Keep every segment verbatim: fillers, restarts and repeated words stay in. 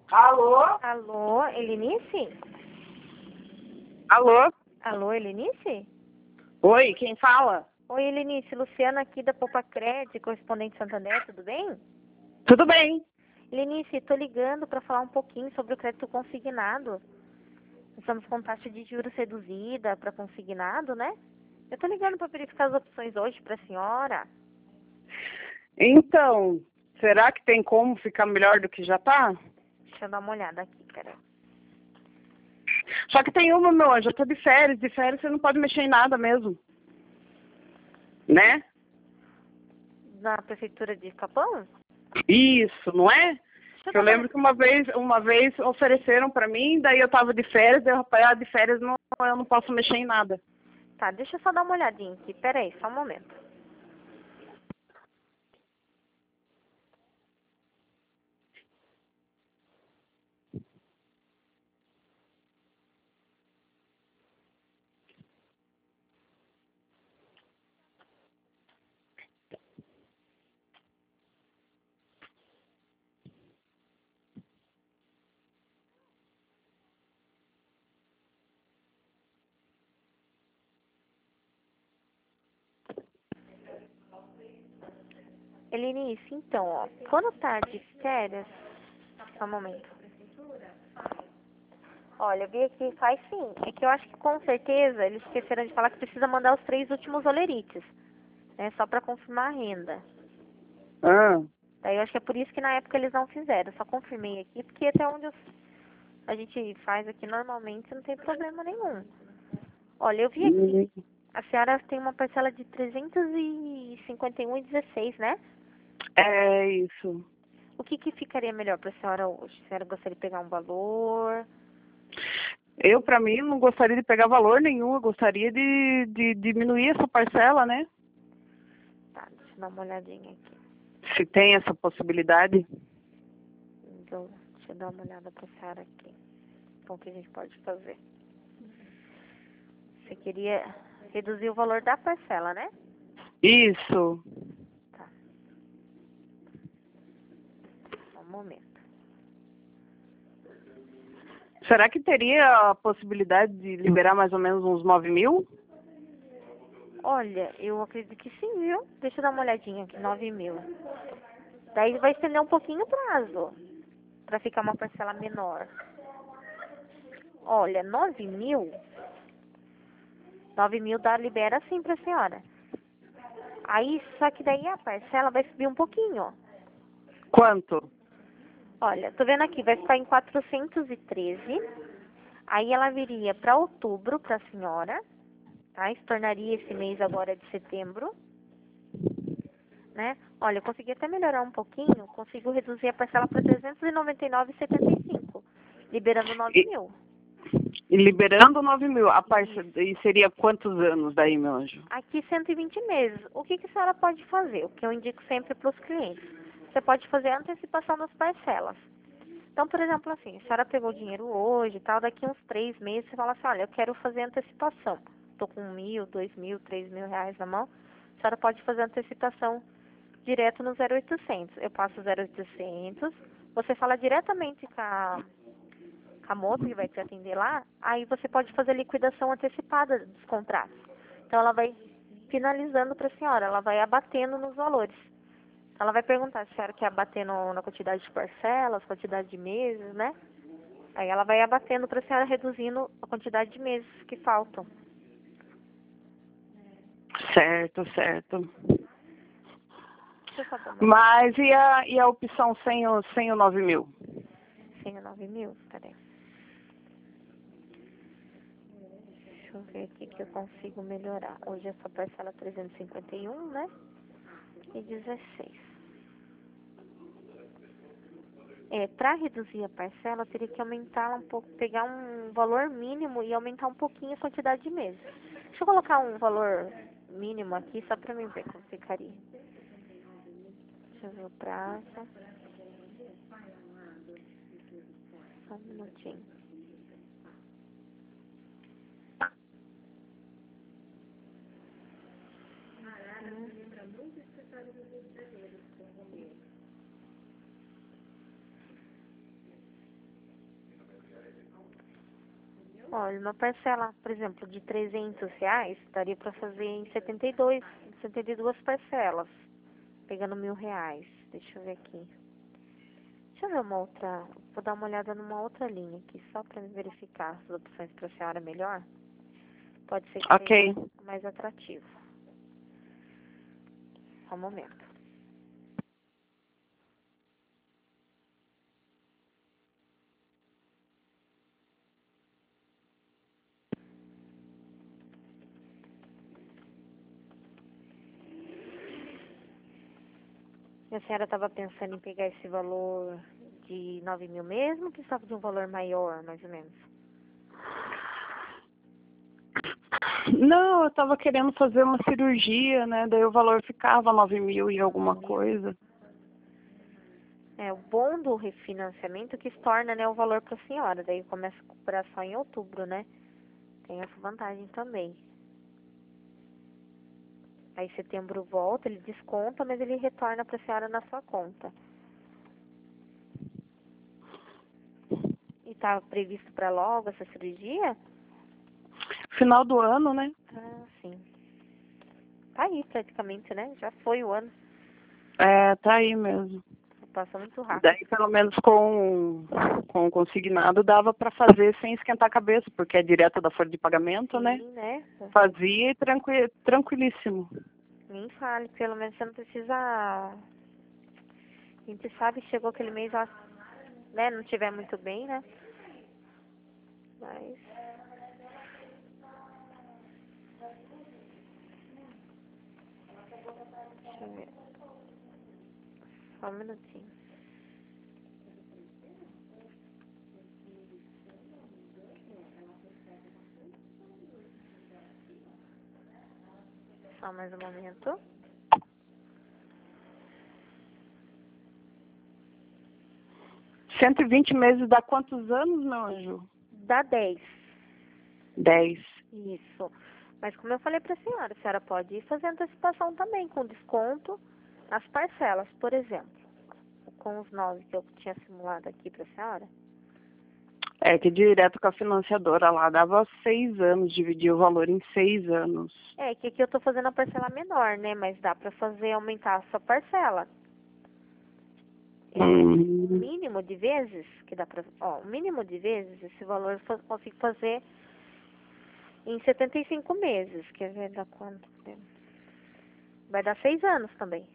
Alô? Alô, Helenice? Alô? Alô, Helenice? Oi, quem fala? Oi, Helenice, Luciana aqui da Popacred, correspondente Santander, tudo bem? Tudo bem? Helenice, tô ligando para falar um pouquinho sobre o crédito consignado. Estamos com taxa de juros reduzida para consignado, né? Eu tô ligando para verificar as opções hoje para a senhora. Então, será que tem como ficar melhor do que já tá? Deixa eu dar uma olhada aqui, peraí. Só que tem uma, meu anjo, eu tô de férias, de férias você não pode mexer em nada mesmo. Né? Na prefeitura de Capão? Isso, não é? Deixa eu Eu dar uma lembro que uma vez, uma vez ofereceram pra mim, daí eu tava de férias, daí eu falei, ah, de férias não, eu não posso mexer em nada. Tá, deixa eu só dar uma olhadinha aqui, peraí, só um momento. Helenice, então, ó, quando tá de férias, só um momento. Olha, eu vi aqui, faz sim. É que eu acho que com certeza eles esqueceram de falar que precisa mandar os três últimos olerites, né? Só pra confirmar a renda. Ah, Daí eu acho que é por isso que na época eles não fizeram. Eu só confirmei aqui, porque até onde eu- a gente faz aqui normalmente não tem problema nenhum. Olha, eu vi aqui, hum, a senhora tem uma parcela de trezentos e cinquenta e um e dezesseis, né? é isso. O que que ficaria melhor pra senhora hoje? A senhora gostaria de pegar um valor? Eu, pra mim, não gostaria de pegar valor nenhum, eu gostaria de, de diminuir essa parcela, né? Tá, deixa eu dar uma olhadinha aqui. Se tem essa possibilidade. Então, deixa eu dar uma olhada pra senhora aqui. Então, o que a gente pode fazer? Você queria reduzir o valor da parcela, né? Isso. Tá, só um momento. Será que teria a possibilidade de liberar mais ou menos uns nove mil? Olha, eu acredito que sim, viu? Deixa eu dar uma olhadinha aqui, nove mil. Daí vai estender um pouquinho o prazo, pra ficar uma parcela menor. Olha, nove mil, nove mil dá, libera sim pra senhora. Aí, só que daí a parcela vai subir um pouquinho, ó. Quanto? Olha, tô vendo aqui, vai ficar em quatrocentos e treze. Aí ela viria para outubro para a senhora, tá? Se tornaria esse mês agora de setembro, né? Olha, eu consegui até melhorar um pouquinho, consigo reduzir a parcela para trezentos e noventa e nove reais e setenta e cinco, liberando nove E, mil. e liberando nove mil, a Isso. parcela, e seria quantos anos daí, meu anjo? Aqui cento e vinte meses. O que, que a senhora pode fazer? O que eu indico sempre para os clientes. Você pode fazer a antecipação das parcelas. Então, por exemplo, assim, a senhora pegou o dinheiro hoje e tal, daqui uns três meses você fala assim, olha, eu quero fazer antecipação. Estou com mil, dois mil, três mil reais na mão. A senhora pode fazer antecipação direto no zero oitocentos. Eu passo o zero oitocentos, você fala diretamente com a, com a moça que vai te atender lá, aí você pode fazer liquidação antecipada dos contratos. Então, ela vai finalizando para a senhora, ela vai abatendo nos valores. Ela vai perguntar se a senhora quer abater no, na quantidade de parcelas, quantidade de meses, né? Aí ela vai abatendo para a senhora reduzindo a quantidade de meses que faltam. Certo, certo. Deixa eu só dar uma Mas e a, e a opção sem o, sem o nove mil? cem e nove mil, peraí. Deixa eu ver aqui que eu consigo melhorar. Hoje essa parcela é trezentos e cinquenta e um, né? E dezesseis. É, para reduzir a parcela, eu teria que aumentar um pouco, pegar um valor mínimo e aumentar um pouquinho a quantidade de meses. Deixa eu colocar um valor mínimo aqui, só para mim ver como ficaria. Deixa eu ver o prazo. Só um minutinho. Olha, uma parcela, por exemplo, de trezentos reais, daria para fazer em setenta e dois, setenta e duas parcelas, pegando mil reais. Deixa eu ver aqui. Deixa eu ver uma outra, vou dar uma olhada numa outra linha aqui, só para verificar as opções para a senhora melhor. Pode ser que Ok. seja mais atrativo. Só um momento. A senhora estava pensando em pegar esse valor de nove mil mesmo, ou precisava de um valor maior, mais ou menos? Não, eu tava querendo fazer uma cirurgia, né? Daí o valor ficava nove mil e alguma coisa. É, o bom do refinanciamento que torna, né, o valor para a senhora. Daí começa a cobrar só em outubro, né? Tem essa vantagem também. Aí setembro volta, ele desconta, mas ele retorna para a senhora na sua conta. E tá previsto para logo essa cirurgia? Final do ano, né? Ah, sim. Tá aí praticamente, né? Já foi o ano. É, tá aí mesmo. Passou muito rápido. Daí, pelo menos com, com o consignado, dava para fazer sem esquentar a cabeça, porque é direto da folha de pagamento, Sim, né? né? Fazia e tranqui, tranquilíssimo. Nem fale, pelo menos você não precisa. A gente sabe que chegou aquele mês, ó, né? Não tiver muito bem, né? Mas. Deixa eu ver. Só um minutinho. Só mais um momento. cento e vinte meses dá quantos anos, meu anjo? Dá dez. Dez. Isso. Mas como eu falei pra senhora, a senhora pode ir fazer antecipação também, com desconto nas parcelas, por exemplo. Com os nove que eu tinha simulado aqui pra senhora. É que direto com a financiadora lá dava seis anos, dividia o valor em seis anos. É, que aqui eu tô fazendo a parcela menor, né? Mas dá pra fazer aumentar a sua parcela. O Hum. mínimo de vezes que dá pra... Ó, o mínimo de vezes, esse valor eu consigo fazer em setenta e cinco meses. Quer ver, dá quanto? Vai dar seis anos também.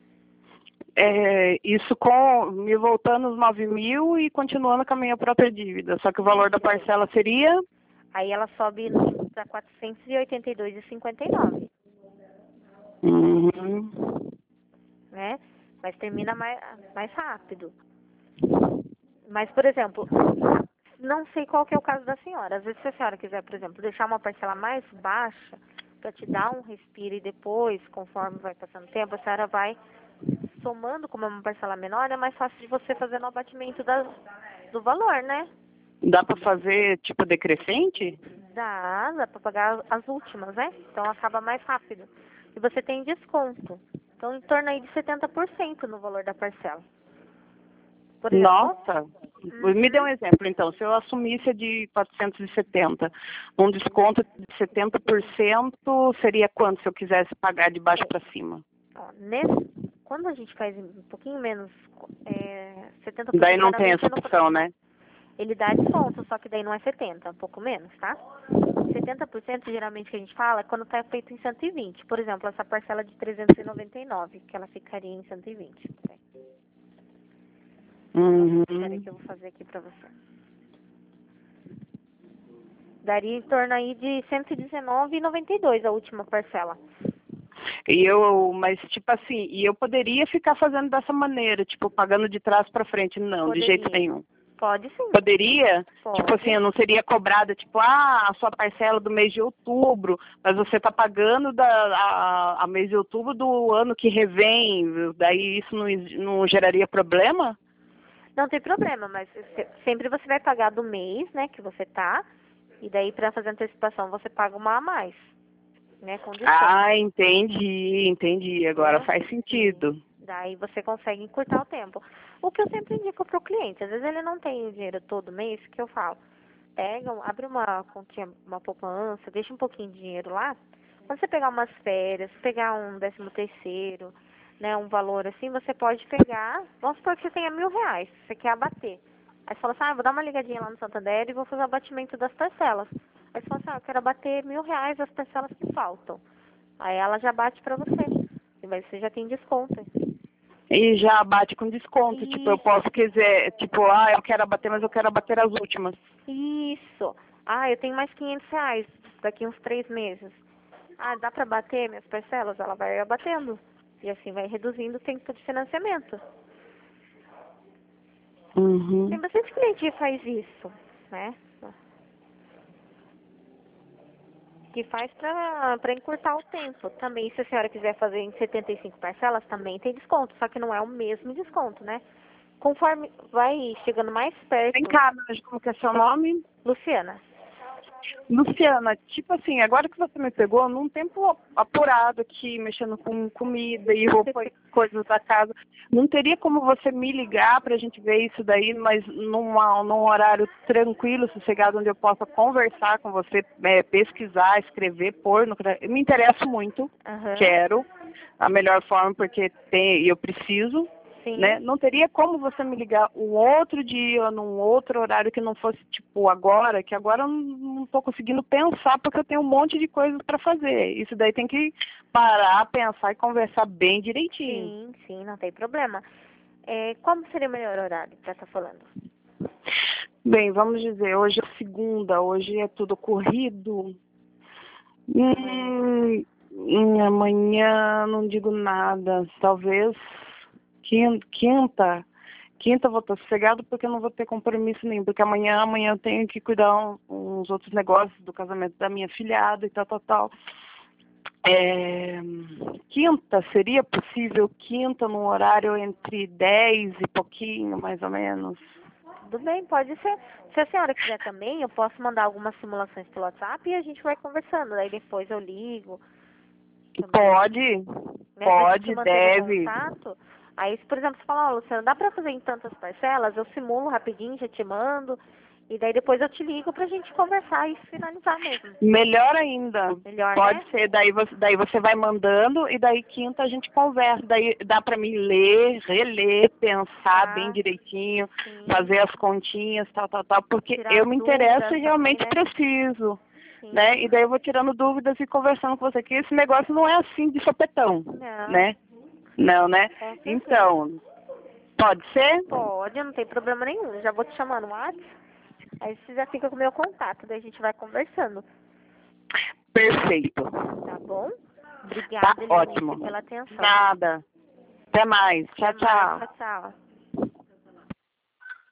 É, isso com me voltando os nove mil e continuando com a minha própria dívida. Só que o valor da parcela seria? Aí ela sobe para quatrocentos e oitenta e dois reais e cinquenta e nove centavos, Uhum. né? Mas termina mais, mais rápido. Mas, por exemplo, não sei qual que é o caso da senhora. Às vezes, se a senhora quiser, por exemplo, deixar uma parcela mais baixa para te dar um respiro e depois, conforme vai passando o tempo, a senhora vai somando, como é uma parcela menor, é mais fácil de você fazer no abatimento da, do valor, né? Dá para fazer tipo decrescente? Dá, dá para pagar as últimas, né? Então acaba mais rápido. E você tem desconto. Então, em torno aí de setenta por cento no valor da parcela. Por exemplo, Nossa! Me dê um exemplo, então. Se eu assumisse a de quatrocentos e setenta, um desconto de setenta por cento seria quanto se eu quisesse pagar de baixo para cima? ó, nesse, quando a gente faz um pouquinho menos, é, setenta por Daí cento não tem geralmente essa é no, opção, né? ele dá desconto, só que daí não é setenta, um pouco menos, tá? setenta por cento geralmente que a gente fala é quando está feito em cento e vinte. Por exemplo, essa parcela de trezentos e noventa e nove, que ela ficaria em cento e vinte. Peraí. Uhum. Peraí que eu vou fazer aqui pra você. Daria em torno aí de cento e dezenove reais e noventa e dois a última parcela. E eu, mas tipo assim, e eu poderia ficar fazendo dessa maneira, tipo, pagando de trás para frente? Não, Poderia. de jeito nenhum. Pode sim. Poderia? Pode. Tipo assim, eu não seria cobrada, tipo, ah, a sua parcela do mês de outubro, mas você está pagando da, a, a mês de outubro do ano que revém, daí isso não, não geraria problema? Não tem problema, mas se- sempre você vai pagar do mês, né, que você tá, e daí para fazer antecipação você paga uma a mais, né, com desconto. Ah, entendi, entendi. Agora Né? faz sentido. Daí você consegue encurtar o tempo. O que eu sempre indico pro cliente, às vezes ele não tem o dinheiro todo mês, que eu falo, pega, abre uma continha, uma poupança, deixa um pouquinho de dinheiro lá. Quando você pegar umas férias, pegar um décimo terceiro, né, um valor assim, você pode pegar, vamos supor que você tenha mil reais, você quer abater. Aí você fala assim, ah, vou dar uma ligadinha lá no Santander e vou fazer o abatimento das parcelas. Aí você fala assim, ah, eu quero abater mil reais das parcelas que faltam. Aí ela já bate pra você. E aí você já tem desconto. E já bate com desconto, Isso. tipo, eu posso quiser, tipo, ah, eu quero abater, mas eu quero abater as últimas. Isso. Ah, eu tenho mais quinhentos reais daqui uns três meses. Ah, dá pra bater minhas parcelas? Ela vai abatendo. E assim vai reduzindo o tempo de financiamento. Uhum. Tem bastante cliente que faz isso, né? Que faz pra, pra encurtar o tempo. Também, se a senhora quiser fazer em setenta e cinco parcelas, também tem desconto. Só que não é o mesmo desconto, né? Conforme vai chegando mais perto... Vem cá, mas como que é seu nome? Luciana. Luciana, tipo assim, agora que você me pegou, num tempo apurado aqui, mexendo com comida e roupa e coisas da casa, não teria como você me ligar pra gente ver isso daí, mas numa, num horário tranquilo, sossegado, onde eu possa conversar com você, é, pesquisar, escrever, pôr, no, eu me interesso muito, Uhum. quero, a melhor forma, porque tem, eu preciso. Né? Não teria como você me ligar um outro dia, num outro horário que não fosse tipo agora, que agora eu não estou conseguindo pensar porque eu tenho um monte de coisas para fazer. Isso daí tem que parar, pensar e conversar bem direitinho. Sim, sim, não tem problema. É, como seria o melhor horário para estar falando? Bem, vamos dizer, hoje é segunda, hoje é tudo corrido. Hum, hum, amanhã não digo nada, talvez Quinta, quinta eu vou estar sossegado porque eu não vou ter compromisso nenhum, porque amanhã, amanhã eu tenho que cuidar um, uns outros negócios do casamento da minha filhada e tal, tal, tal. É, quinta, seria possível quinta num horário entre dez e pouquinho, mais ou menos? Tudo bem, pode ser. Se a senhora quiser também, eu posso mandar algumas simulações pelo WhatsApp e a gente vai conversando. Daí depois eu ligo. Também. Pode, Né, pode, pra deve. contato. Aí, por exemplo, você fala, ó, Luciana, dá pra fazer em tantas parcelas? Eu simulo rapidinho, já te mando. E daí depois eu te ligo pra gente conversar e finalizar mesmo. Melhor ainda. Melhor, Pode né? ser, daí você, daí você vai mandando e daí quinta a gente conversa. Daí dá pra mim ler, reler, pensar Tá. bem direitinho, Sim. fazer as continhas, tal, tal, tal, porque Tirar eu me interesso e dúvidas realmente também, né? preciso. Sim. Né? E daí eu vou tirando dúvidas e conversando com você, que esse negócio não é assim de sopetão, Não. né? Não, né? Com certeza. Então, pode ser? Pode, não tem problema nenhum. Eu já vou te chamar no WhatsApp. Aí você já fica com o meu contato, daí a gente vai conversando. Perfeito. Tá bom? Tá Obrigada, Lenice, ótimo. pela atenção. Nada. Até mais. Tchau, Até mais. tchau. Tchau, tchau.